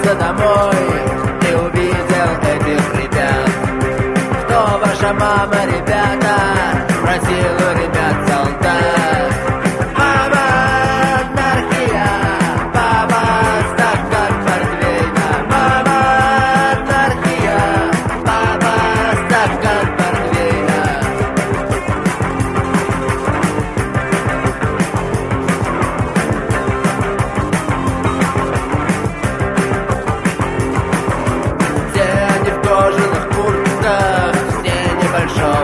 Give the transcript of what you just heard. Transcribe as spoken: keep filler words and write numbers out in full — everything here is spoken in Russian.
вернуться домой, ты увидел этих ребят. Кто ваша мама, ребята? Спросил у ребят солдат. Мама, анархия, папа, стакан портвейна. Мама, анархия, папа, стакан портвейна. Все они в кожаных куртках, все небольшой